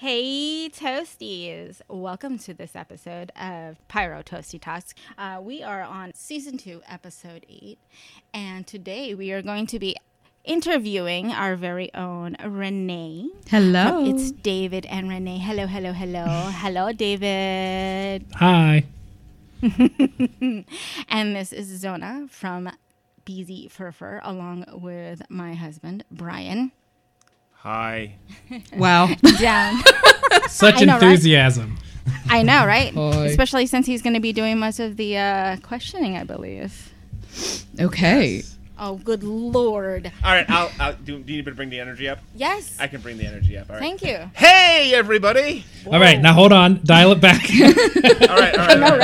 Hey, Toasties! Welcome to this episode of Pyro Toasty Talks. We are on Season 2, Episode 8, and today we are going to be interviewing our very own Renee. Hello. It's David and Renee. Hello, hello, hello. Hello, David. Hi. And this is Zona from BZ Furfur, along with my husband, Brian. Hi. Wow. Down. Such I know, enthusiasm. I know, right? Hi. Especially since he's going to be doing most of the questioning, I believe. Okay. Oh, good Lord. All right. I'll do you need me to bring the energy up? Yes. I can bring the energy up. All right. Thank you. Hey, everybody. All right, now hold on. Dial it back. All right. I know,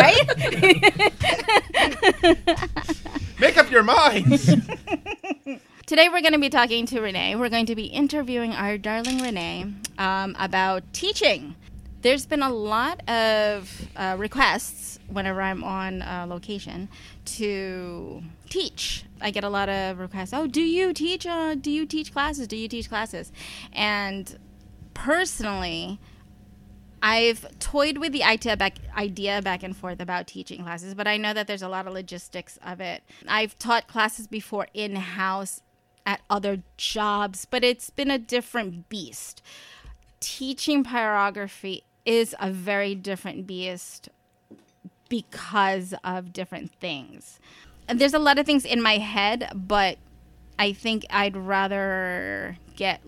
right? Make up your minds. Today we're going to be talking to Renee. We're going to be interviewing our darling Renee about teaching. There's been a lot of requests whenever I'm on location to teach. I get a lot of requests. Oh, do you teach? Do you teach classes? Do you teach classes? And personally, I've toyed with the idea back and forth about teaching classes, but I know that there's a lot of logistics of it. I've taught classes before in-house at other jobs, but it's been a different beast. Teaching pyrography is a very different beast because of different things. And there's a lot of things in my head, but I think I'd rather get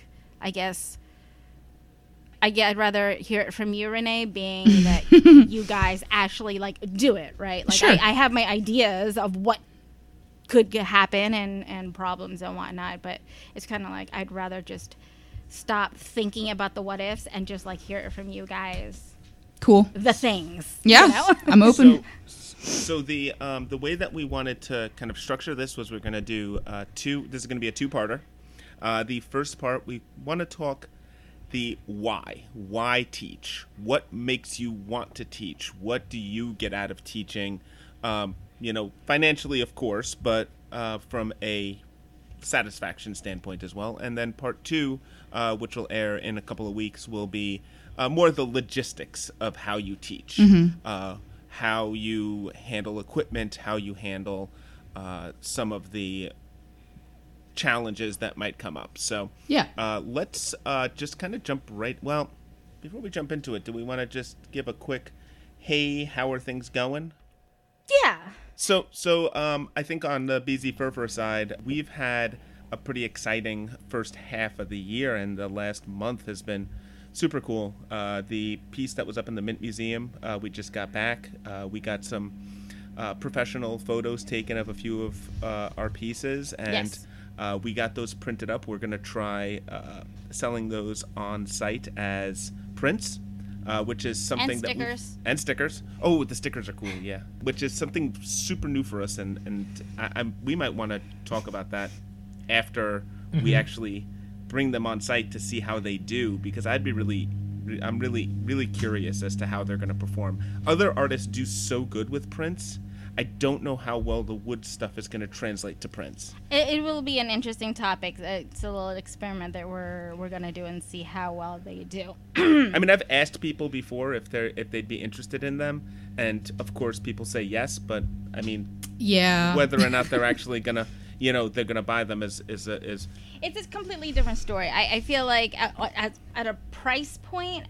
I'd rather hear it from you, Renee, being that you guys actually do it, right? Like Sure. I have my ideas of what could happen and problems and whatnot, but it's kind of like I'd rather just stop thinking about the what ifs and just hear it from you guys. Cool. The things. Yeah. You know? I'm open. So the way that we wanted to kind of structure this was we're going to do two. This is going to be a two-parter. The first part we want to talk the why. Why teach? What makes you want to teach? What do you get out of teaching? Financially, of course, but from a satisfaction standpoint as well. And then part two, which will air in a couple of weeks, will be more the logistics of how you teach, how you handle equipment, how you handle some of the challenges that might come up. So Yeah. let's just kind of jump right. Well, before we jump into it, do we want to just give a quick, hey, how are things going? Yeah. So I think on the BZ Furfur side, we've had a pretty exciting first half of the year, and the last month has been super cool. The piece that was up in the Mint Museum, we just got back. We got some professional photos taken of a few of our pieces, and Yes. we got those printed up. We're going to try selling those on site as prints. Which is something And stickers. and stickers. Oh, the stickers are cool, yeah. Which is something super new for us, and we might want to talk about that after we actually bring them on site to see how they do, because I'm really curious as to how they're going to perform. Other artists do so good with prints. I don't know how well the wood stuff is going to translate to prints. It will be an interesting topic. It's a little experiment that we're gonna do and see how well they do. I mean, I've asked people before if they'd be interested in them, and of course people say yes, but I mean, Yeah. whether or not they're actually gonna, they're gonna buy them is It's a completely different story. I feel like at a price point,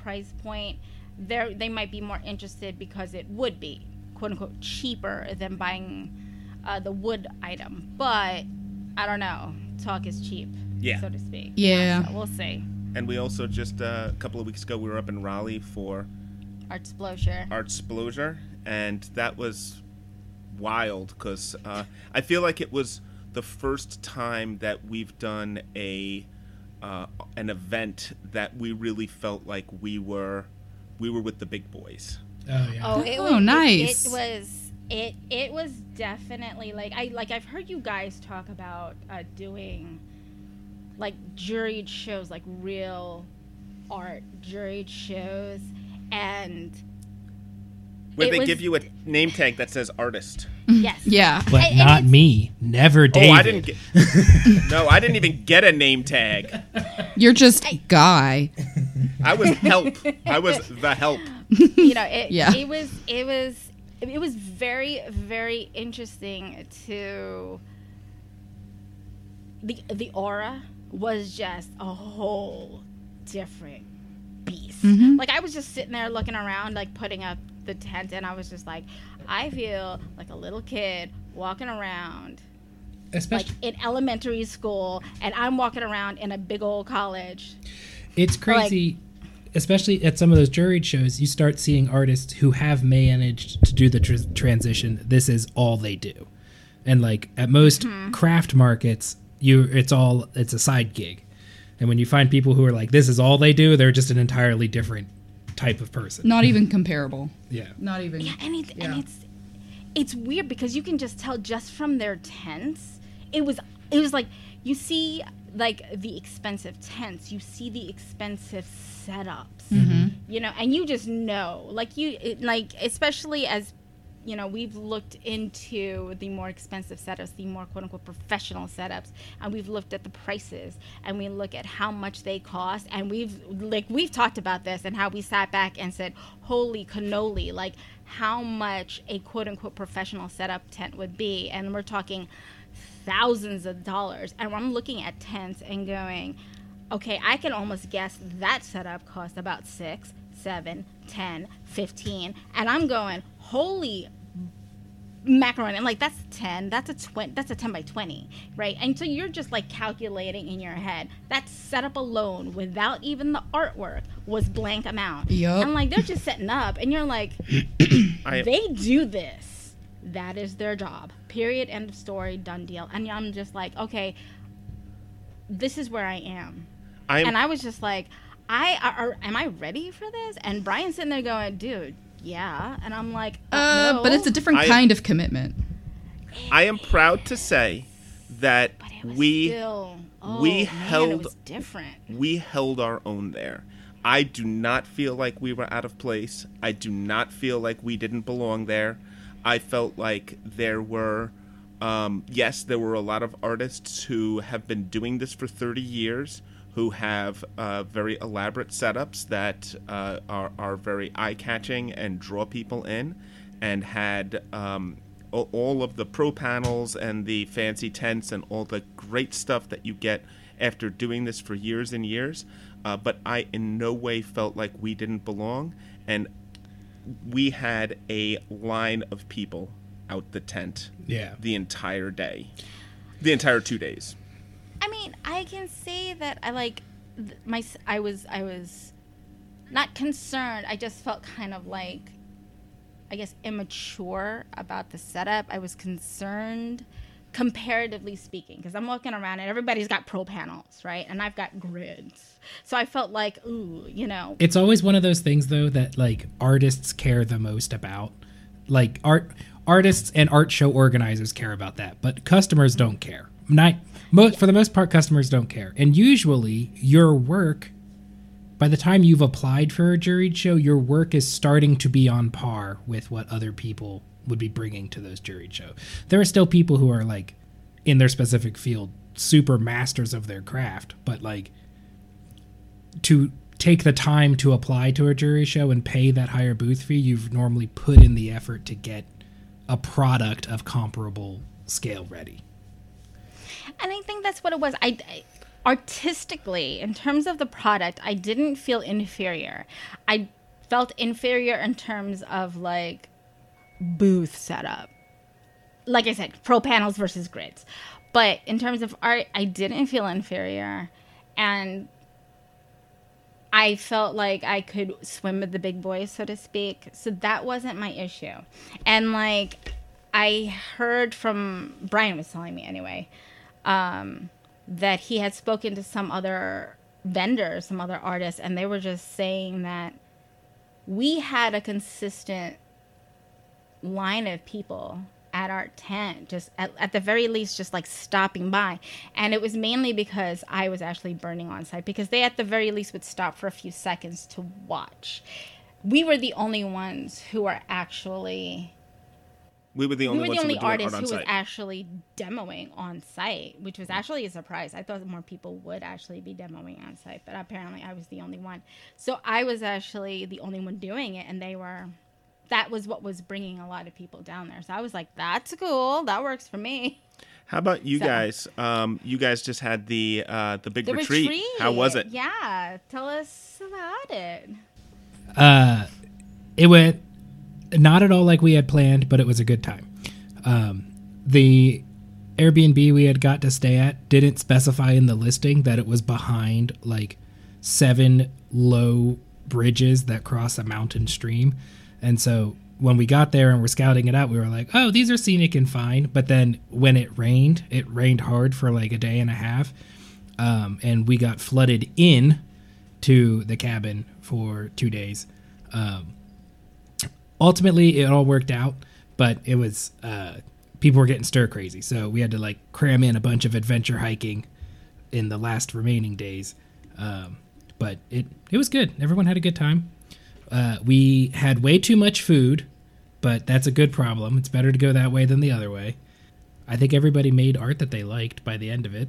they might be more interested because it would be quote unquote cheaper than buying the wood item. But I don't know. Talk is cheap, Yeah. so to speak. Yeah. So we'll see. And we also just a couple of weeks ago we were up in Raleigh for Artsplosion, and that was wild because I feel like it was the first time that we've done an event that we really felt like we were with the big boys. Oh, yeah. Oh, nice. It was definitely I've heard you guys talk about doing juried shows, real art juried shows, and Where it they was- give you a name tag that says artist. Yes. Yeah. But And not it's- me. Never David. Oh, I didn't get. No, I didn't even get a name tag. You're just guy. I was help. I was the help. You know, it, Yeah. it was very, very interesting to the aura was just a whole different beast. Like I was just sitting there looking around, like putting up the tent, and I was just like, I feel like a little kid walking around like Especially, in elementary school, and I'm walking around in a big old college. it's crazy. Especially at some of those juried shows, you start seeing artists who have managed to do the transition. This is all they do, and like at most craft markets, it's a side gig. And when you find people who are like, this is all they do, they're just an entirely different type of person. Not even comparable. Yeah. Not even. Yeah, and it's weird because you can just tell just from their tents. It was like you see like the expensive tents, you see the expensive setups, you know, and you just know, like especially as you know, we've looked into the more expensive setups, the more quote unquote professional setups, and we've looked at the prices and we look at how much they cost, and we've talked about this and how we sat back and said, holy cannoli, like how much a quote unquote professional setup tent would be, and we're talking thousands of dollars. And I'm looking at tents and going, okay, I can almost guess that setup cost about 6, 7, 10, 15, and I'm going, holy macaroni, and like that's 10, that's a 10 by 20, right? And so you're just like calculating in your head that setup alone without even the artwork was blank amount. Yup. And like they're just setting up and you're like, they do this, that is their job, period, end of story, done deal. And I'm just like, okay, this is where I am. And I was just like, am I ready for this? And Brian's sitting there going, dude, yeah. And I'm like, no. But it's a different kind of commitment. I am proud to say that But it was we still, we man, held it was different. we held our own there. I do not feel like we were out of place. I do not feel like we didn't belong there. I felt like there were, yes, there were a lot of artists who have been doing this for 30 years, who have very elaborate setups that are very eye-catching and draw people in, and had all of the pro panels and the fancy tents and all the great stuff that you get after doing this for years and years. But I in no way felt like we didn't belong, and we had a line of people out the tent the entire day, the entire 2 days. I mean, I can say that I was not concerned. I just felt kind of like, I guess, immature about the setup. I was concerned, comparatively speaking, because I'm walking around and everybody's got pro panels, right? And I've got grids. So I felt like, ooh, you know. It's always one of those things, though, that like artists care the most about. Like artists and art show organizers care about that, but customers don't care. For the most part, customers don't care. And usually your work, by the time you've applied for a juried show, your work is starting to be on par with what other people would be bringing to those juried show. There are still people who are like in their specific field, super masters of their craft, but like to take the time to apply to a jury show and pay that higher booth fee, you've normally put in the effort to get a product of comparable scale ready. And I think that's what it was. I artistically, in terms of the product, I didn't feel inferior. I felt inferior in terms of like booth setup. Like I said, pro panels versus grids. But in terms of art, I didn't feel inferior. And I felt like I could swim with the big boys, so to speak. So that wasn't my issue. And like I heard from, Brian was telling me anyway, that he had spoken to some other vendors, some other artists, and they were just saying that we had a consistent line of people at our tent, just at the very least, just like stopping by. And it was mainly because I was actually burning on site, because they at the very least would stop for a few seconds to watch. we were the only ones who were actually. We were the only ones who were doing art artist on who was site. actually demoing on site, which was actually a surprise. I thought more people would actually be demoing on site, but apparently I was the only one. So I was actually the only one doing it, and that was what was bringing a lot of people down there. So I was like, that's cool. That works for me. How about you guys? You guys just had the big retreat. How was it? Yeah. Tell us about it. It went not at all like we had planned, but it was a good time. The Airbnb we had got to stay at didn't specify in the listing that it was behind like 7 low bridges that cross a mountain stream. And so when we got there and we're scouting it out, we were like, oh, these are scenic and fine. But then when it rained hard for like a day and a half. And we got flooded in to the cabin for 2 days. Ultimately, it all worked out, but it was people were getting stir crazy, so we had to like cram in a bunch of adventure hiking in the last remaining days. But it was good. Everyone had a good time. We had way too much food, but that's a good problem. It's better to go that way than the other way. I think everybody made art that they liked by the end of it.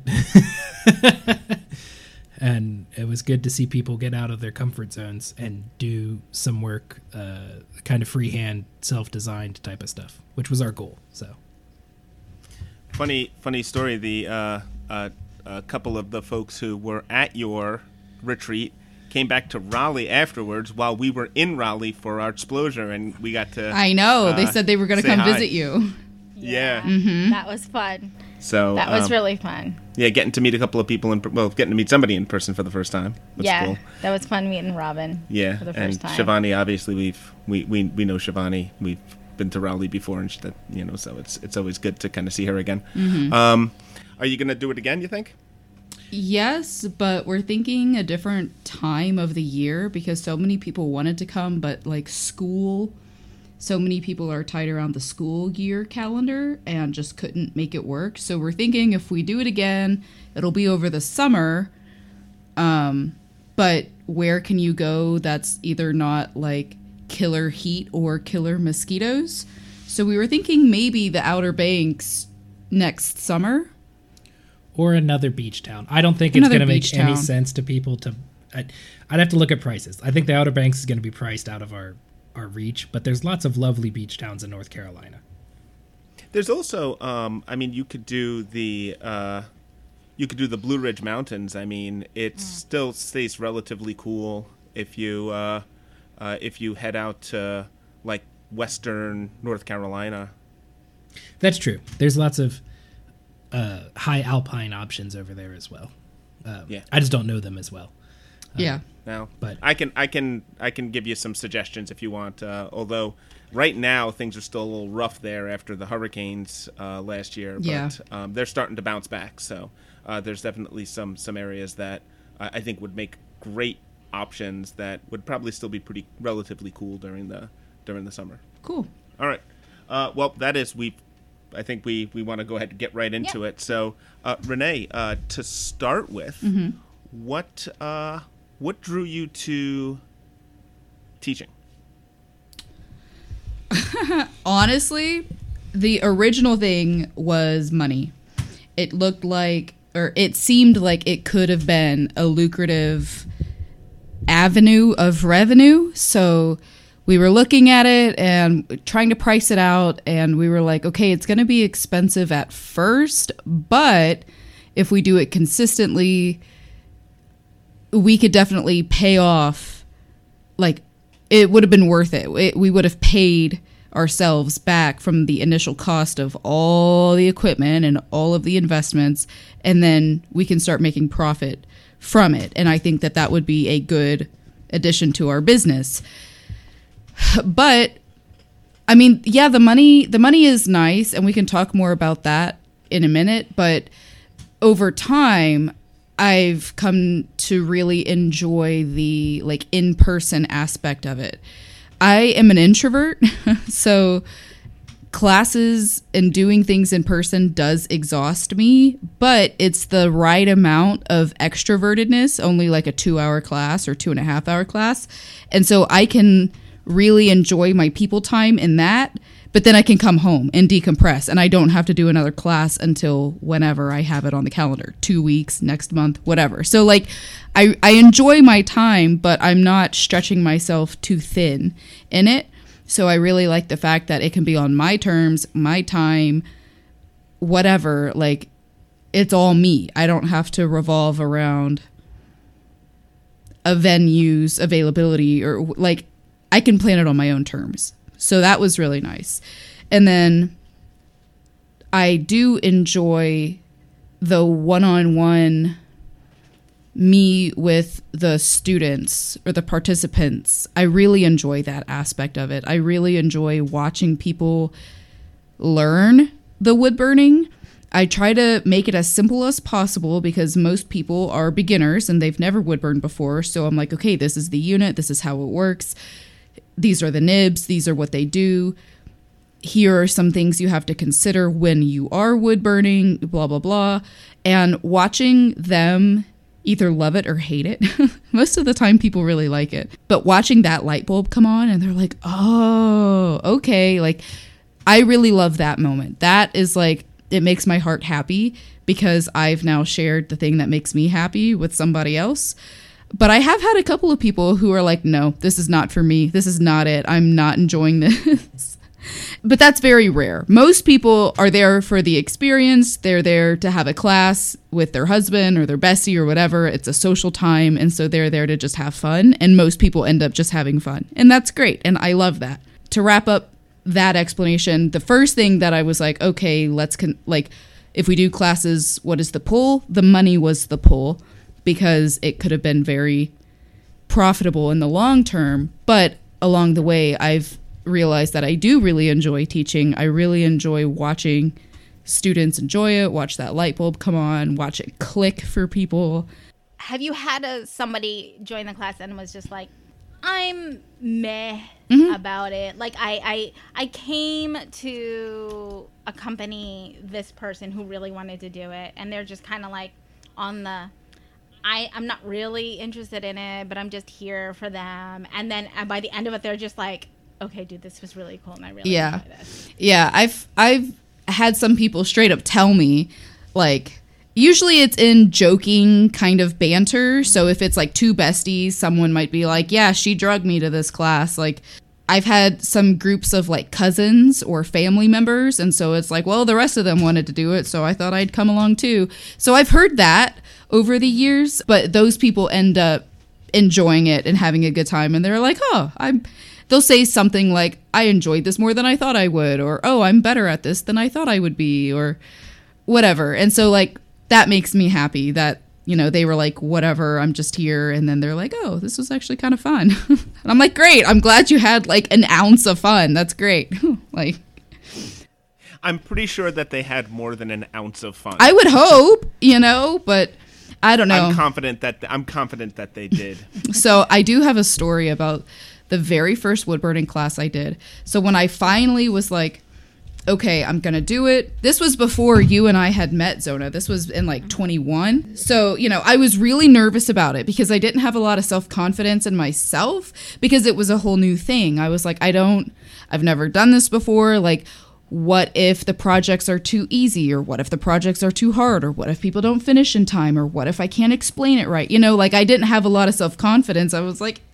And it was good to see people get out of their comfort zones and do some work, kind of freehand, self-designed type of stuff, which was our goal. So, funny story. The a couple of the folks who were at your retreat came back to Raleigh afterwards while we were in Raleigh for our Artsplosure, and we got to. I know. They said they were going to come visit you. Yeah. Mm-hmm. That was fun. So that was really fun. Yeah, getting to meet a couple of people, getting to meet somebody in person for the first time. That's cool. That was fun meeting Robin. Yeah, for the first time. Shivani, obviously we know Shivani. We've been to Raleigh before, and so it's always good to kind of see her again. Mm-hmm. Are you gonna do it again? You think? Yes, but we're thinking a different time of the year because so many people wanted to come, but like school. So many people are tied around the school year calendar and just couldn't make it work. So we're thinking if we do it again, it'll be over the summer. But where can you go that's either not like killer heat or killer mosquitoes? So we were thinking maybe the Outer Banks next summer. Or another beach town. I don't think it's going to make any sense to people to... I'd have to look at prices. I think the Outer Banks is going to be priced out of our reach, but there's lots of lovely beach towns in North Carolina. There's also, you could do the Blue Ridge Mountains. I mean, it still stays relatively cool if you head out to like western North Carolina. That's true. There's lots of high alpine options over there as well. Yeah, I just don't know them as well. Yeah. Now, but I can give you some suggestions if you want. Although right now things are still a little rough there after the hurricanes last year. But they're starting to bounce back. So there's definitely some areas that I think would make great options that would probably still be pretty relatively cool during the summer. Cool. All right. Well, that is I think we want to go ahead and get right into it. So Renee, to start with, what drew you to teaching? Honestly, the original thing was money. It looked like, or it seemed like it could have been a lucrative avenue of revenue. So we were looking at it and trying to price it out. And we were like, okay, it's going to be expensive at first, but if we do it consistently, we could definitely pay off, like, it would have been worth it. We would have paid ourselves back from the initial cost of all the equipment and all of the investments, and then we can start making profit from it. And I think that would be a good addition to our business. But, I mean, yeah, the money is nice, and we can talk more about that in a minute, but over time, I've come to really enjoy the like in-person aspect of it. I am an introvert, so classes and doing things in person does exhaust me, but it's the right amount of extrovertedness, only like a 2-hour class or 2.5-hour class. And so I can really enjoy my people time in that, but then I can come home and decompress, and I don't have to do another class until whenever I have it on the calendar, 2 weeks, next month, whatever. So like I enjoy my time, but I'm not stretching myself too thin in it. So I really like the fact that it can be on my terms, my time, whatever. Like, it's all me. I don't have to revolve around a venue's availability, or like, I can plan it on my own terms. So that was really nice. And then I do enjoy the one-on-one me with the students or the participants. I really enjoy that aspect of it. I really enjoy watching people learn the wood burning. I try to make it as simple as possible because most people are beginners and they've never wood burned before. So I'm like, okay, this is the unit. This is how it works. These are the nibs. These are what they do. Here are some things you have to consider when you are wood burning, blah, blah, blah. And watching them either love it or hate it. Most of the time people really like it. But watching that light bulb come on and they're like, oh, okay. Like, I really love that moment. That is like, it makes my heart happy because I've now shared the thing that makes me happy with somebody else. But I have had a couple of people who are like, no, this is not for me. This is not it. I'm not enjoying this. But that's very rare. Most people are there for the experience. They're there to have a class with their husband or their bestie or whatever. It's a social time. And so they're there to just have fun. And most people end up just having fun. And that's great. And I love that. To wrap up that explanation, the first thing that I was like, okay, if we do classes, what is the pull? The money was the pull because it could have been very profitable in the long term. But along the way, I've realized that I do really enjoy teaching. I really enjoy watching students enjoy it, watch that light bulb come on, watch it click for people. Have you had somebody join the class and was just like, I'm meh about it? Like, I came to accompany this person who really wanted to do it, and they're just kind of like on the, I'm not really interested in it, but I'm just here for them. And then by the end of it, they're just like, okay, dude, this was really cool, and I really enjoy this. Yeah, I've had some people straight up tell me, like, usually it's in joking kind of banter. So if it's like two besties, someone might be like, yeah, she drugged me to this class. Like, I've had some groups of like cousins or family members, and so it's like, well, the rest of them wanted to do it, so I thought I'd come along too. So I've heard that over the years, but those people end up enjoying it and having a good time, and they're like, oh, they'll say something like, I enjoyed this more than I thought I would, or, oh, I'm better at this than I thought I would be, or whatever. And so, like, that makes me happy that, you know, they were like, whatever, I'm just here. And then they're like, oh, this was actually kind of fun. And I'm like, great. I'm glad you had, like, an ounce of fun. That's great. Like, I'm pretty sure that they had more than an ounce of fun. I would hope, you know, but I don't know. I'm confident that they did. So I do have a story about the very first wood burning class I did. So when I finally was like, okay, I'm going to do it. This was before you and I had met, Zona. This was in like 21. So, you know, I was really nervous about it because I didn't have a lot of self-confidence in myself because it was a whole new thing. I was like, I've never done this before. Like, what if the projects are too easy, or what if the projects are too hard, or what if people don't finish in time, or what if I can't explain it right? You know, like, I didn't have a lot of self-confidence. I was like,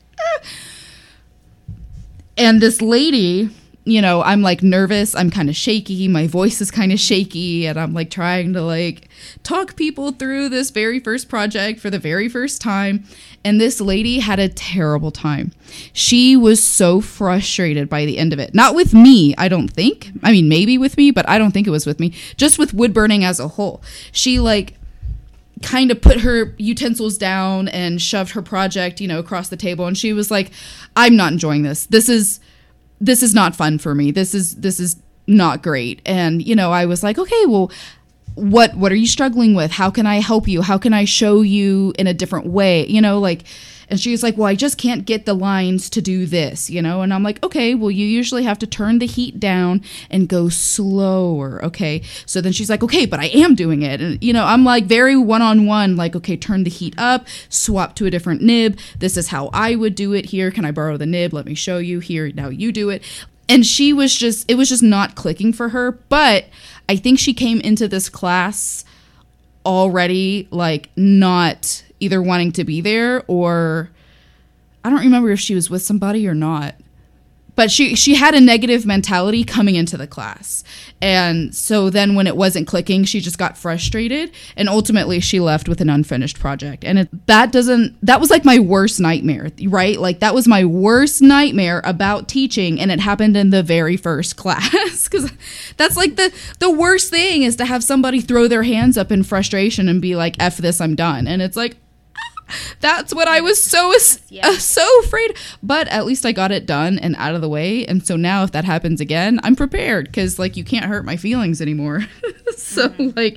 And this lady, you know, I'm like nervous. I'm kind of shaky. My voice is kind of shaky. And I'm like trying to like talk people through this very first project for the very first time. And this lady had a terrible time. She was so frustrated by the end of it. Not with me, I don't think. I mean, maybe with me, but I don't think it was with me. Just with wood burning as a whole. She like kind of put her utensils down and shoved her project, you know, across the table. And she was like, I'm not enjoying this. This is not fun for me. This is not great. And, you know, I was like, okay, well, what are you struggling with? How can I help you? How can I show you in a different way? You know, like, and she's like, well, I just can't get the lines to do this, you know? And I'm like, okay, well, you usually have to turn the heat down and go slower, okay? So then she's like, okay, but I am doing it. And, you know, I'm like very one-on-one, like, okay, turn the heat up, swap to a different nib. This is how I would do it here. Can I borrow the nib? Let me show you here. Now you do it. And it was just not clicking for her. But I think she came into this class already, like, not either wanting to be there, or I don't remember if she was with somebody or not. But she had a negative mentality coming into the class. And so then when it wasn't clicking, she just got frustrated. And ultimately, she left with an unfinished project. And that was like my worst nightmare, right? Like, that was my worst nightmare about teaching. And it happened in the very first class. Because that's like the worst thing, is to have somebody throw their hands up in frustration and be like, F this, I'm done. And it's like, that's what I was so afraid. But at least I got it done and out of the way. And so now if that happens again, I'm prepared, because, like, you can't hurt my feelings anymore. So, like,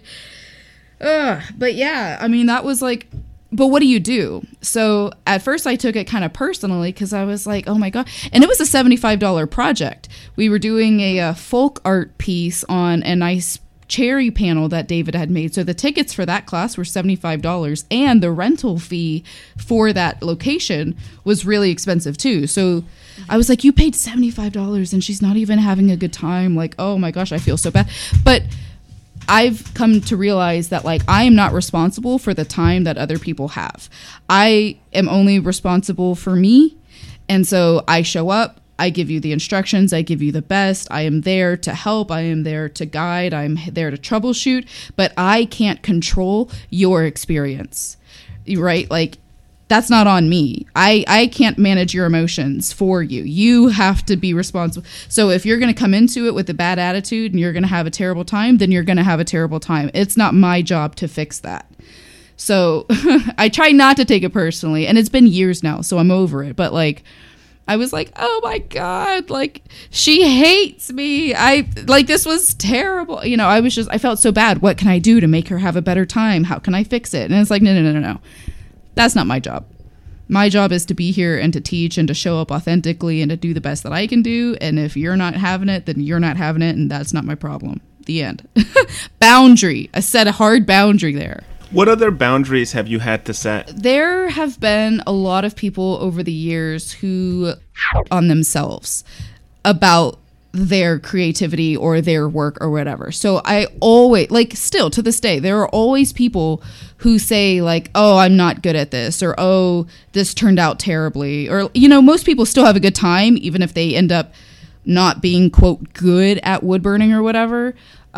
but yeah, I mean, that was like, but what do you do? So at first I took it kind of personally, because I was like, oh my God. And it was a $75 project. We were doing a folk art piece on a nice cherry panel that David had made. So the tickets for that class were $75, and the rental fee for that location was really expensive too. So I was like, you paid $75 and she's not even having a good time. Like, oh my gosh, I feel so bad. But I've come to realize that, like, I am not responsible for the time that other people have. I am only responsible for me. And so I show up, I give you the instructions, I give you the best, I am there to help, I am there to guide, I'm there to troubleshoot, but I can't control your experience, right? Like, that's not on me. I can't manage your emotions for you. You have to be responsible. So if you're going to come into it with a bad attitude and you're going to have a terrible time, then you're going to have a terrible time. It's not my job to fix that. So I try not to take it personally, and it's been years now, so I'm over it. But, like, I was like, oh my God, like, she hates me. This was terrible. You know, I felt so bad. What can I do to make her have a better time? How can I fix it? And it's like, no. That's not my job. My job is to be here and to teach and to show up authentically and to do the best that I can do. And if you're not having it, then you're not having it, and that's not my problem. The end. Boundary. I set a hard boundary there. What other boundaries have you had to set? There have been a lot of people over the years who on themselves about their creativity or their work or whatever. So I always, like, still to this day, there are always people who say, like, oh, I'm not good at this, or oh, this turned out terribly, or, you know, most people still have a good time even if they end up not being, quote, good at wood burning or whatever.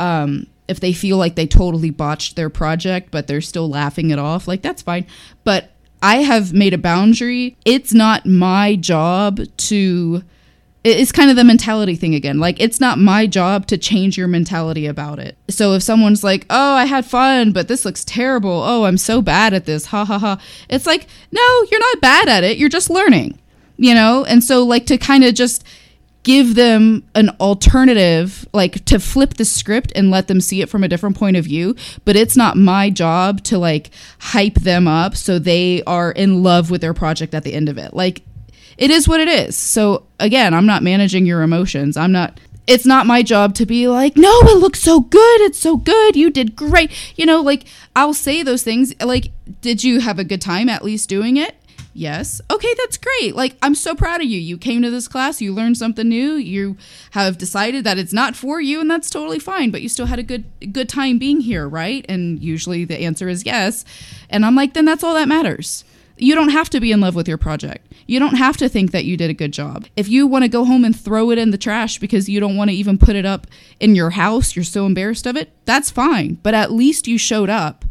If they feel like they totally botched their project, but they're still laughing it off, like, that's fine. But I have made a boundary. It's not my job to, it's kind of the mentality thing again. Like, it's not my job to change your mentality about it. So if someone's like, oh, I had fun, but this looks terrible. Oh, I'm so bad at this. Ha ha ha. It's like, no, you're not bad at it. You're just learning, you know? And so, like, to kind of just give them an alternative, like, to flip the script and let them see it from a different point of view. But it's not my job to, like, hype them up so they are in love with their project at the end of it. Like, it is what it is. So again, I'm not managing your emotions. It's not my job to be like, no, it looks so good. It's so good. You did great. You know, like, I'll say those things like, did you have a good time at least doing it? Yes. Okay, that's great. Like, I'm so proud of you. You came to this class, you learned something new, you have decided that it's not for you, and that's totally fine, but you still had a good time being here, right? And usually the answer is yes. And I'm like, then that's all that matters. You don't have to be in love with your project. You don't have to think that you did a good job. If you want to go home and throw it in the trash because you don't want to even put it up in your house, you're so embarrassed of it, that's fine. But at least you showed up.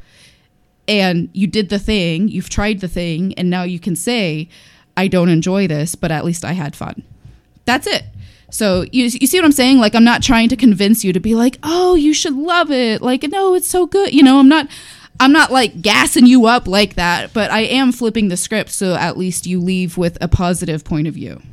And you did the thing, you've tried the thing, and now you can say, I don't enjoy this, but at least I had fun. That's it. So you see what I'm saying? Like, I'm not trying to convince you to be like, oh, you should love it. Like, no, it's so good. You know, I'm not like gassing you up like that, but I am flipping the script so at least you leave with a positive point of view.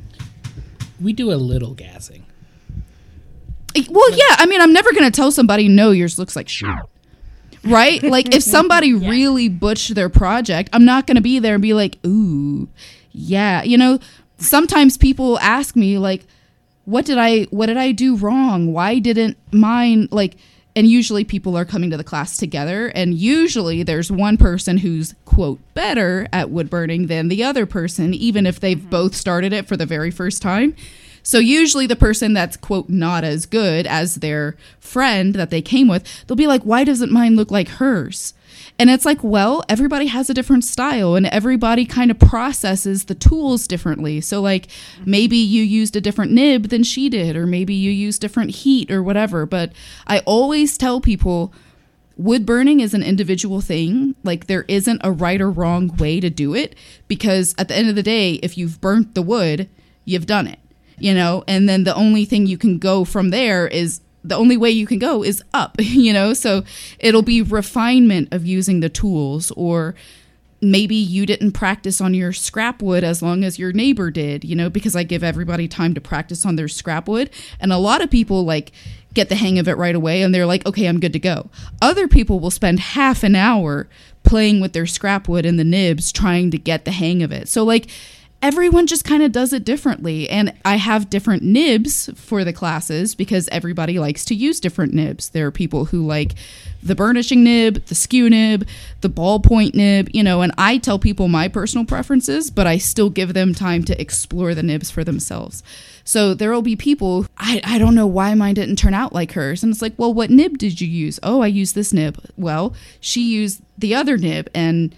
We do a little gassing. Well, yeah, I mean, I'm never going to tell somebody, no, yours looks like shit. right? Like if somebody really butchered their project, I'm not going to be there and be like, ooh, yeah. You know, sometimes people ask me like, what did I do wrong? Why didn't mine like, and usually people are coming to the class together, and usually there's one person who's, quote, better at wood burning than the other person, even if they've both started it for the very first time. So usually the person that's, quote, not as good as their friend that they came with, they'll be like, why doesn't mine look like hers? And it's like, well, everybody has a different style and everybody kind of processes the tools differently. So like maybe you used a different nib than she did, or maybe you used different heat or whatever. But I always tell people wood burning is an individual thing. Like there isn't a right or wrong way to do it, because at the end of the day, if you've burnt the wood, you've done it, you know, and then the only thing you can go from there is the only way you can go is up, you know? So it'll be refinement of using the tools, or maybe you didn't practice on your scrap wood as long as your neighbor did, you know, because I give everybody time to practice on their scrap wood. And a lot of people like get the hang of it right away and they're like, okay, I'm good to go. Other people will spend half an hour playing with their scrap wood and the nibs trying to get the hang of it. So like, everyone just kind of does it differently. And I have different nibs for the classes because everybody likes to use different nibs. There are people who like the burnishing nib, the skew nib, the ballpoint nib, you know, and I tell people my personal preferences, but I still give them time to explore the nibs for themselves. So there will be people, I don't know why mine didn't turn out like hers. And it's like, well, what nib did you use? Oh, I used this nib. Well, she used the other nib, and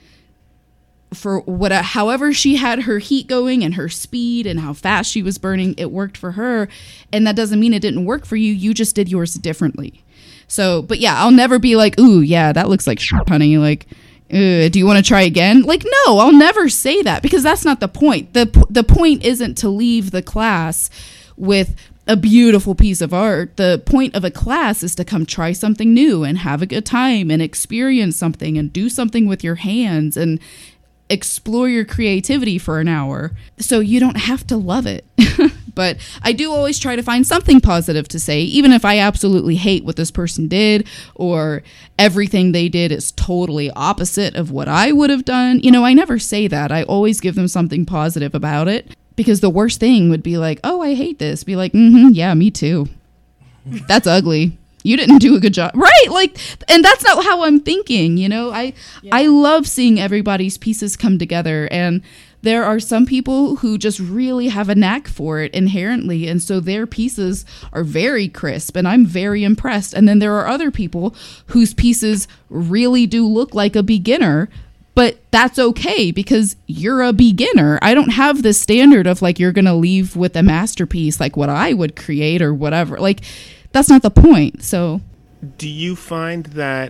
for however she had her heat going and her speed and how fast she was burning, it worked for her. And that doesn't mean it didn't work for you. You just did yours differently. So, but yeah, I'll never be like, ooh, yeah, that looks like shit, honey. Like, do you want to try again? Like, no, I'll never say that, because that's not the point. The point isn't to leave the class with a beautiful piece of art. The point of a class is to come try something new and have a good time and experience something and do something with your hands and explore your creativity for an hour. So you don't have to love it. But I do always try to find something positive to say, even if I absolutely hate what this person did, or everything they did is totally opposite of what I would have done. You know, I never say that. I always give them something positive about it, because the worst thing would be like, oh, I hate this. Be like, yeah, me too. That's ugly. You didn't do a good job. Right. Like, and that's not how I'm thinking. You know, I love seeing everybody's pieces come together. And there are some people who just really have a knack for it inherently. And so their pieces are very crisp, and I'm very impressed. And then there are other people whose pieces really do look like a beginner, but that's okay, because you're a beginner. I don't have this standard of like, you're going to leave with a masterpiece, like what I would create or whatever. Like, that's not the point. So do you find that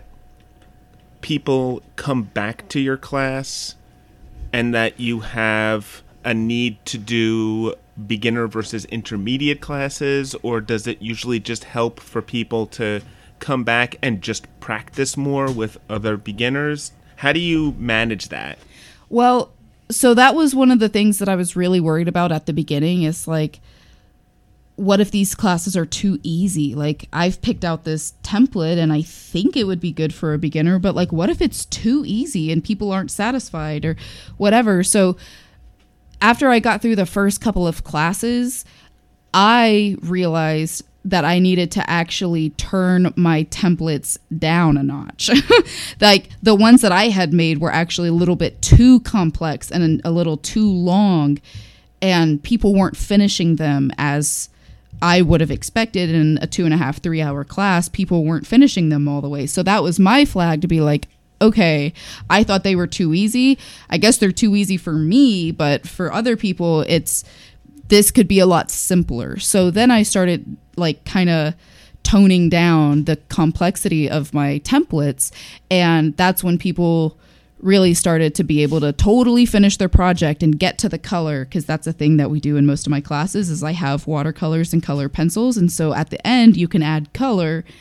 people come back to your class and that you have a need to do beginner versus intermediate classes, or does it usually just help for people to come back and just practice more with other beginners? How do you manage that? Well, so that was one of the things that I was really worried about at the beginning, is like, what if these classes are too easy? Like, I've picked out this template and I think it would be good for a beginner, but like, what if it's too easy and people aren't satisfied or whatever? So after I got through the first couple of classes, I realized that I needed to actually turn my templates down a notch. Like, the ones that I had made were actually a little bit too complex and a little too long, and people weren't finishing them as I would have expected in a 2.5, 3 hour class. People weren't finishing them all the way. So that was my flag to be like, okay, I thought they were too easy. I guess they're too easy for me, but for other people, this could be a lot simpler. So then I started like kind of toning down the complexity of my templates. And that's when people really started to be able to totally finish their project and get to the color, because that's a thing that we do in most of my classes is I have watercolors and color pencils. And so at the end, you can add color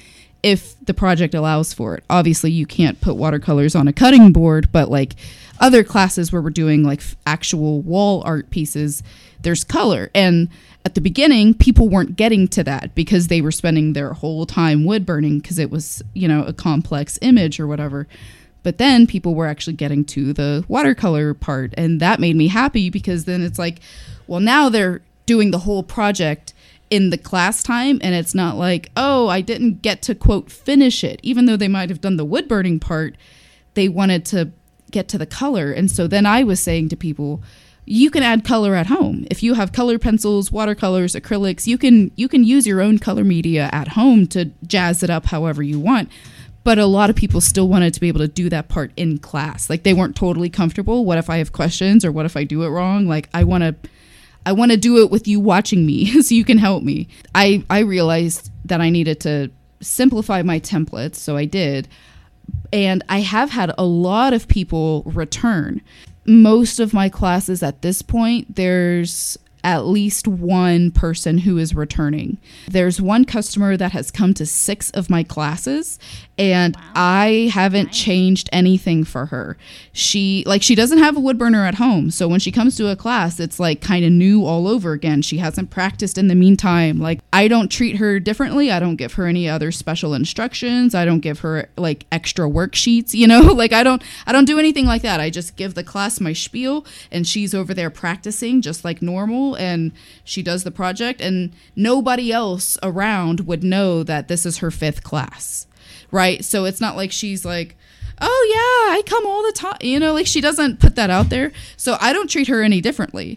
if the project allows for it. Obviously, you can't put watercolors on a cutting board, but like other classes where we're doing like actual wall art pieces, there's color. And at the beginning, people weren't getting to that because they were spending their whole time wood burning because it was, you know, a complex image or whatever. But then people were actually getting to the watercolor part, and that made me happy because then it's like, well, now they're doing the whole project in the class time, and it's not like, oh, I didn't get to, quote, finish it. Even though they might have done the wood burning part, they wanted to get to the color. And so then I was saying to people, you can add color at home. If you have color pencils, watercolors, acrylics, you can use your own color media at home to jazz it up however you want. But a lot of people still wanted to be able to do that part in class. Like they weren't totally comfortable. What if I have questions, or what if I do it wrong? Like I want to do it with you watching me so you can help me. I realized that I needed to simplify my templates, so I did. And I have had a lot of people return. Most of my classes at this point, there's at least one person who is returning. There's one customer that has come to 6 of my classes, and I haven't changed anything for her. She doesn't have a wood burner at home, so when she comes to a class, it's like kind of new all over again. She hasn't practiced in the meantime. Like, I don't treat her differently. I don't give her any other special instructions. I don't give her like extra worksheets, you know? Like I don't do anything like that. I just give the class my spiel, and she's over there practicing just like normal, and she does the project, and nobody else around would know that this is her 5th class, right? So it's not like she's like, oh yeah, I come all the time, you know, like she doesn't put that out there. So I don't treat her any differently.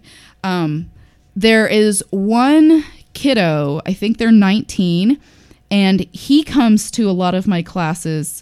There is one kiddo, I think they're 19, and he comes to a lot of my classes,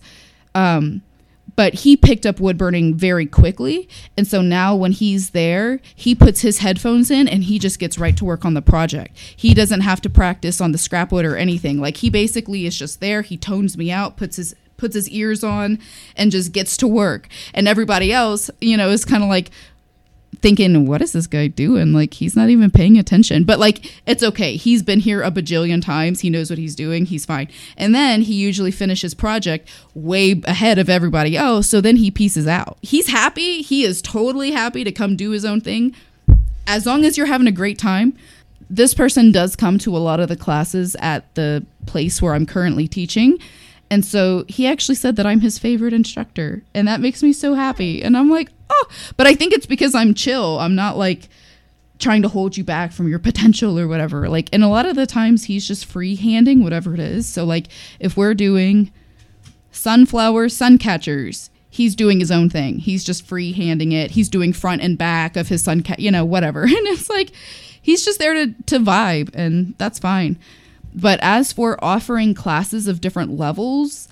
but he picked up wood burning very quickly. And so now when he's there, he puts his headphones in and he just gets right to work on the project. He doesn't have to practice on the scrap wood or anything. Like he basically is just there. He tones me out, puts his ears on, and just gets to work. And everybody else, you know, is kind of like thinking, what is this guy doing? Like, he's not even paying attention. But like, it's okay. He's been here a bajillion times. He knows what he's doing. He's fine. And then he usually finishes project way ahead of everybody else. So then he pieces out. He's happy. He is totally happy to come do his own thing. As long as you're having a great time. This person does come to a lot of the classes at the place where I'm currently teaching. And so he actually said that I'm his favorite instructor, and that makes me so happy. And I'm like, oh, but I think it's because I'm chill. I'm not like trying to hold you back from your potential or whatever. Like, and a lot of the times he's just free-handing whatever it is. So like if we're doing sunflower sun catchers, he's doing his own thing. He's just free-handing it. He's doing front and back of his you know, whatever. And it's like, he's just there to vibe, and that's fine. But as for offering classes of different levels,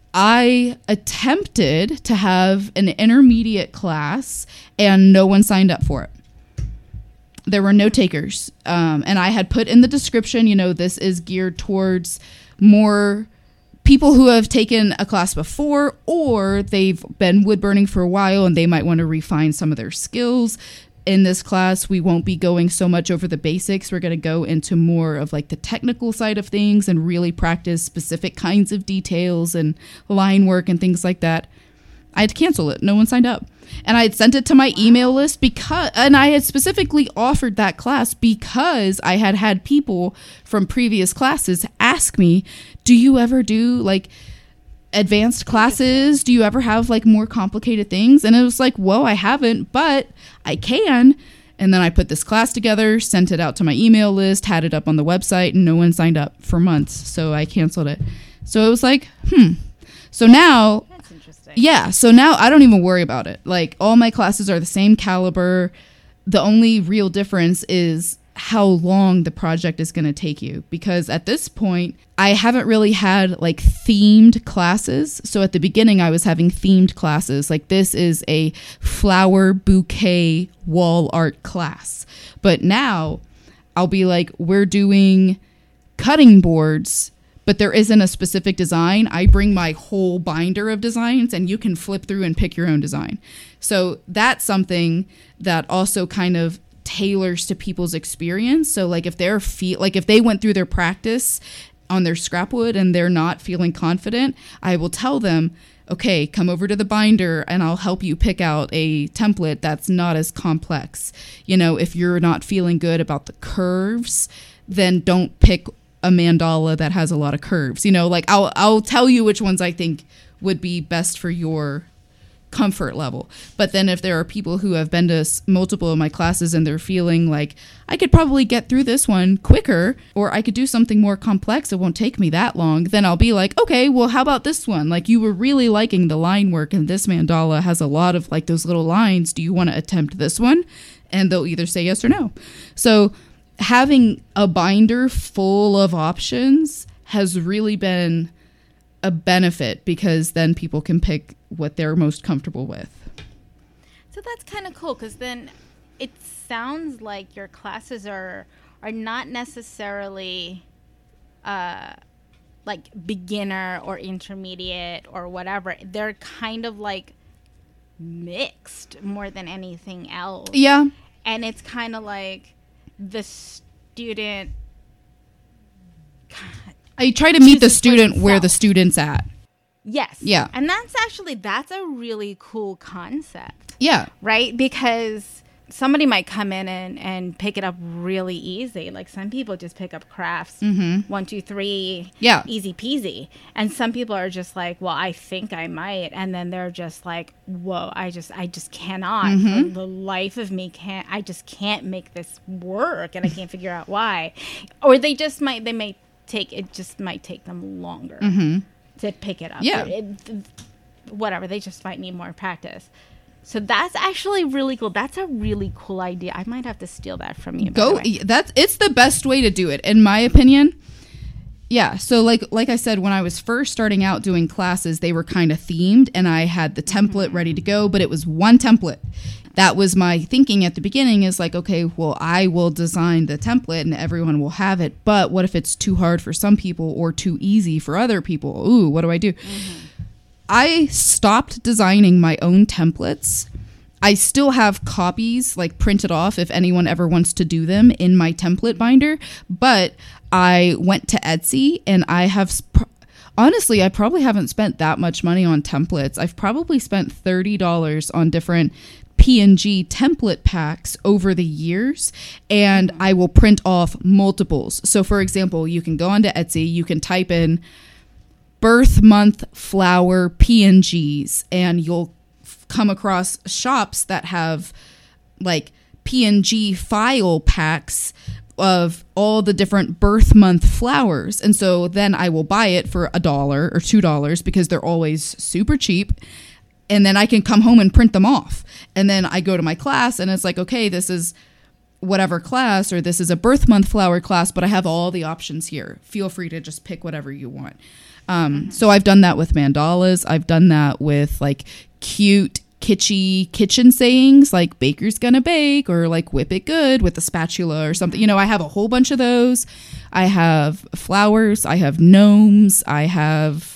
I attempted to have an intermediate class, and no one signed up for it. There were no takers. And I had put in the description, you know, this is geared towards more people who have taken a class before, or they've been wood burning for a while and they might want to refine some of their skills. In this class, we won't be going so much over the basics. We're going to go into more of like the technical side of things and really practice specific kinds of details and line work and things like that. I had to cancel it. No one signed up. And I had sent it to my email list and I had specifically offered that class because I had had people from previous classes ask me, do you ever do like advanced classes? Do you ever have like more complicated things? And it was like, whoa, I haven't, but I can. And then I put this class together, sent it out to my email list, had it up on the website, and no one signed up for months. So I canceled it. So it was like, So now, That's interesting. Yeah. So now I don't even worry about it. Like all my classes are the same caliber. The only real difference is how long the project is going to take you, because at this point I haven't really had like themed classes. So at the beginning I was having themed classes, like this is a flower bouquet wall art class, but now I'll be like, we're doing cutting boards, but there isn't a specific design. I bring my whole binder of designs and you can flip through and pick your own design. So that's something that also kind of tailors to people's experience. So like if if they went through their practice on their scrap wood and they're not feeling confident, I will tell them, okay, come over to the binder and I'll help you pick out a template that's not as complex. You know, if you're not feeling good about the curves, then don't pick a mandala that has a lot of curves. You know, like I'll tell you which ones I think would be best for your comfort level. But then if there are people who have been to multiple of my classes and they're feeling like I could probably get through this one quicker, or I could do something more complex, it won't take me that long, then I'll be like, okay, well, how about this one? Like, you were really liking the line work and this mandala has a lot of like those little lines. Do you want to attempt this one? And they'll either say yes or no. So having a binder full of options has really been a benefit, because then people can pick what they're most comfortable with. So that's kind of cool, because then it sounds like your classes are not necessarily like beginner or intermediate or whatever. They're kind of like mixed more than anything else. Yeah. And it's kind of like the student. I try to meet the chooses for student where the themselves. student's at. Yes. Yeah. And that's a really cool concept, Yeah. right? Because somebody might come in and pick it up really easy. Like, some people just pick up crafts, 1, 2, 3, Yeah. easy peasy. And some people are just like, well, I think I might. And then they're just like, whoa, I just cannot, for the life of me, I just can't make this work. And I can't figure out why. Or they might take them longer to pick it up. Yeah. Whatever. They just might need more practice. So that's actually really cool. That's a really cool idea. I might have to steal that from you. Go. It's the best way to do it, in my opinion. Yeah. So like I said, when I was first starting out doing classes, they were kind of themed, and I had the template ready to go, but it was one template. That was my thinking at the beginning, is like, okay, well, I will design the template and everyone will have it. But what if it's too hard for some people or too easy for other people? Ooh, what do I do? I stopped designing my own templates. I still have copies like printed off if anyone ever wants to do them in my template binder. But I went to Etsy, and I have... Honestly, I probably haven't spent that much money on templates. I've probably spent $30 on different PNG template packs over the years, and I will print off multiples. So for example, you can go onto Etsy, you can type in birth month flower PNGs, and you'll come across shops that have like PNG file packs of all the different birth month flowers. And so then I will buy it for $1 or $2 because they're always super cheap. And then I can come home and print them off. And then I go to my class and it's like, okay, this is whatever class, or this is a birth month flower class, but I have all the options here. Feel free to just pick whatever you want. So I've done that with mandalas. I've done that with like cute, kitschy kitchen sayings like baker's gonna bake, or like whip it good with a spatula or something. You know, I have a whole bunch of those. I have flowers. I have gnomes. I have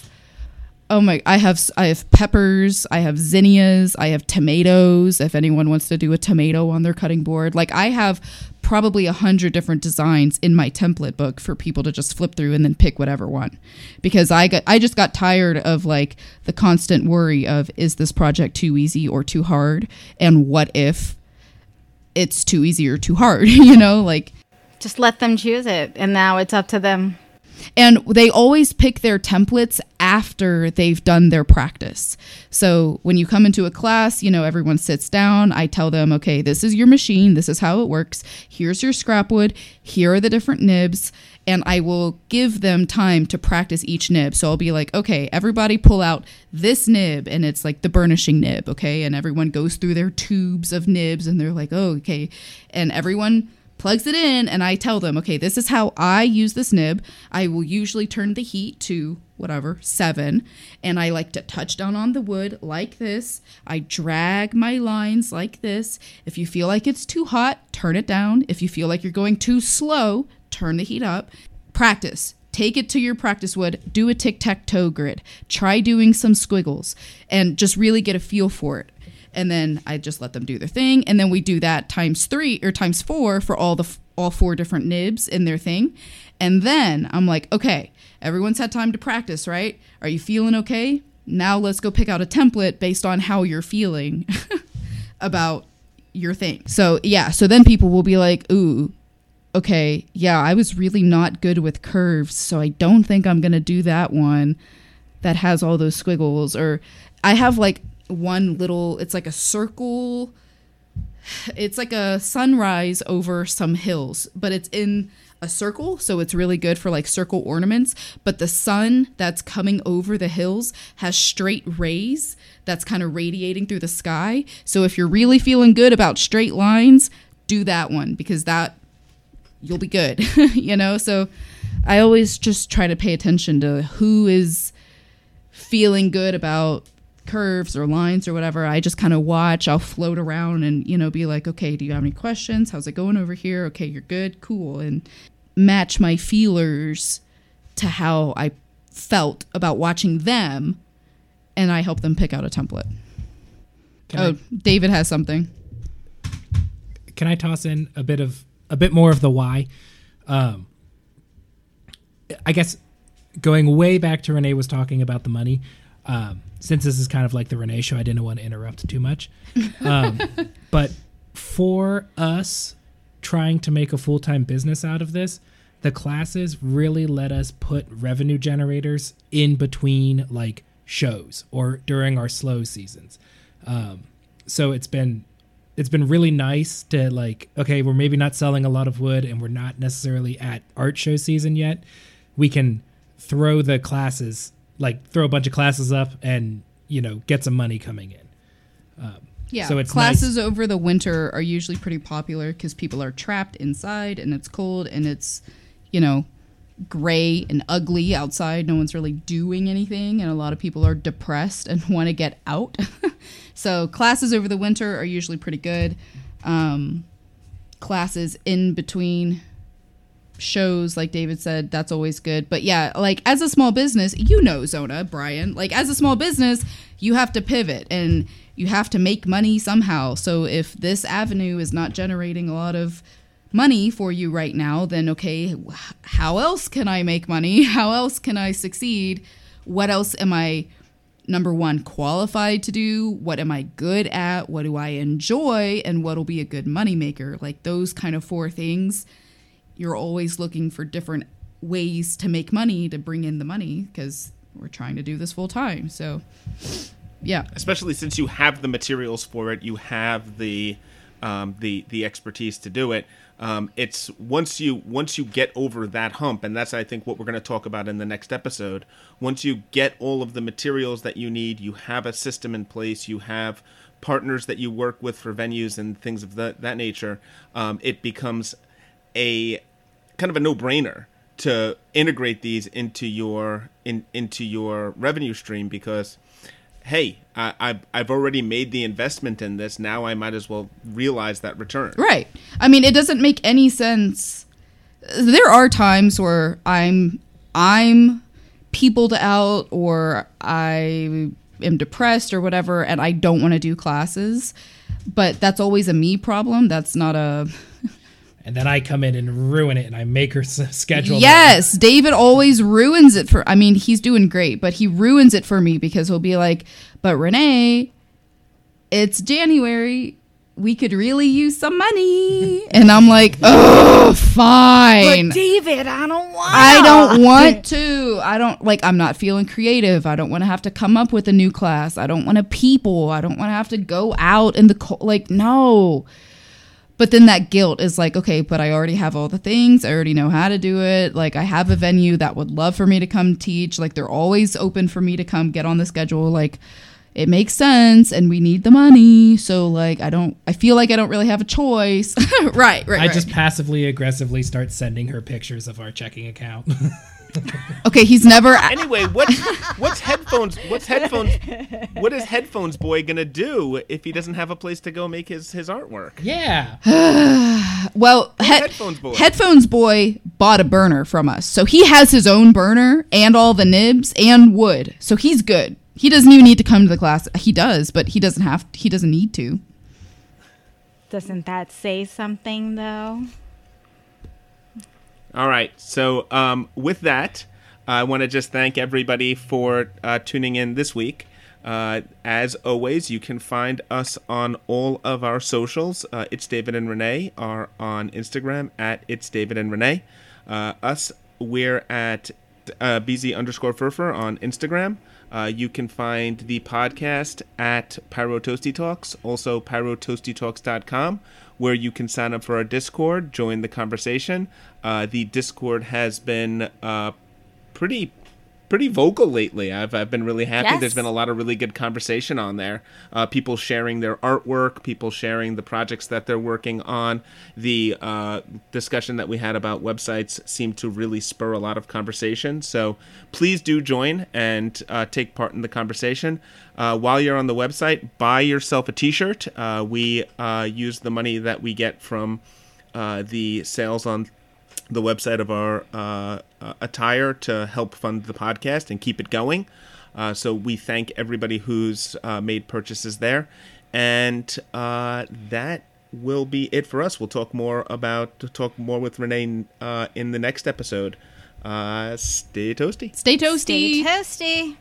peppers, I have zinnias, I have tomatoes, if anyone wants to do a tomato on their cutting board. Like, I have probably 100 different designs in my template book for people to just flip through and then pick whatever one. Because I just got tired of like the constant worry of, is this project too easy or too hard? And what if it's too easy or too hard? You know, like, just let them choose it, and now it's up to them. And they always pick their templates after they've done their practice. So when you come into a class, you know, everyone sits down. I tell them, okay, this is your machine. This is how it works. Here's your scrap wood. Here are the different nibs. And I will give them time to practice each nib. So I'll be like, okay, everybody pull out this nib. And it's like the burnishing nib, okay? And everyone goes through their tubes of nibs. And they're like, oh, okay. And everyone plugs it in, and I tell them, okay, this is how I use this nib. I will usually turn the heat to 7, and I like to touch down on the wood like this. I drag my lines like this. If you feel like it's too hot, turn it down. If you feel like you're going too slow, turn the heat up. Practice. Take it to your practice wood. Do a tic-tac-toe grid. Try doing some squiggles, and just really get a feel for it. And then I just let them do their thing. And then we do that times 3 or times 4 for all all 4 different nibs in their thing. And then I'm like, okay, everyone's had time to practice, right? Are you feeling okay? Now let's go pick out a template based on how you're feeling about your thing. So then people will be like, ooh, okay, yeah, I was really not good with curves, so I don't think I'm going to do that one that has all those squiggles. Or I have like one little, it's like a circle, it's like a sunrise over some hills, but it's in a circle, so it's really good for like circle ornaments. But the sun that's coming over the hills has straight rays that's kind of radiating through the sky. So if you're really feeling good about straight lines, do that one, because that you'll be good. You know, so I always just try to pay attention to who is feeling good about curves or lines or whatever. I just kind of watch. I'll float around and, you know, be like, okay, do you have any questions? How's it going over here? Okay, you're good, cool. And match my feelers to how I felt about watching them, and I help them pick out a template. David has something. Can I toss in a bit more of the why? I guess going way back to Renee was talking about the money. Since this is kind of like the Renee show, I didn't want to interrupt too much. But for us trying to make a full-time business out of this, the classes really let us put revenue generators in between like shows or during our slow seasons. So it's been really nice to like, okay, we're maybe not selling a lot of wood and we're not necessarily at art show season yet. We can throw the classes, like throw a bunch of classes up and, you know, get some money coming in. Yeah, so it's classes over the winter are usually pretty popular because people are trapped inside and it's cold and it's, you know, gray and ugly outside. No one's really doing anything, and a lot of people are depressed and want to get out. So classes over the winter are usually pretty good. Classes in between shows, like David said, that's always good. But yeah, like as a small business, you know, Zona, Brian, like as a small business, you have to pivot and you have to make money somehow. So if this avenue is not generating a lot of money for you right now, then okay, how else can I make money? How else can I succeed? What else am I, number one, qualified to do? What am I good at? What do I enjoy? And what will be a good money maker? Like those kind of 4 things. You're always looking for different ways to make money, to bring in the money, because we're trying to do this full time. So yeah, especially since you have the materials for it, you have the expertise to do it. It's once you get over that hump, and that's I think what we're going to talk about in the next episode. Once you get all of the materials that you need, you have a system in place, you have partners that you work with for venues and things of that nature. It becomes a kind of a no-brainer to integrate these into your revenue stream, because hey, I've already made the investment in this. Now I might as well realize that return. Right. I mean, it doesn't make any sense. There are times where I'm peopled out, or I am depressed or whatever, and I don't want to do classes. But that's always a me problem. That's not a... And then I come in and ruin it, and I make her schedule. Yes, David always ruins it for... I mean, he's doing great, but he ruins it for me because he'll be like, but Renee, it's January. We could really use some money. And I'm like, oh, fine. But David, I don't want to. I'm not feeling creative. I don't want to have to come up with a new class. I don't want to people. I don't want to have to go out in the cold. Like, no. But then that guilt is like, okay, but I already have all the things. I already know how to do it. Like, I have a venue that would love for me to come teach. Like, they're always open for me to come get on the schedule. Like, it makes sense, and we need the money. So, like, I feel like I don't really have a choice. Right. I just passively aggressively start sending her pictures of our checking account. Okay, he's never. Anyway, what is Headphones Boy gonna do if he doesn't have a place to go make his artwork? Yeah. Well, Headphones Boy bought a burner from us, so he has his own burner and all the nibs and wood, so he's good. He doesn't even need to come to the class. He does, but he doesn't need to. Doesn't that say something, though? All right. So with that, I want to just thank everybody for tuning in this week. As always, you can find us on all of our socials. It's David and Renee are on Instagram at It's David and Renee. We're at BZ_Furfur on Instagram. You can find the podcast at Pyro Toasty Talks, also pyrotoastytalks.com, where you can sign up for our Discord, join the conversation. The Discord has been pretty vocal lately. I've been really happy. Yes. There's been a lot of really good conversation on there. People sharing their artwork, people sharing the projects that they're working on. The discussion that we had about websites seemed to really spur a lot of conversation. So please do join and take part in the conversation. While you're on the website, buy yourself a t-shirt. We use the money that we get from the sales on the website of our attire to help fund the podcast and keep it going. So we thank everybody who's made purchases there. And that will be it for us. We'll talk more with Renee in the next episode. Stay toasty. Stay toasty. Stay toasty.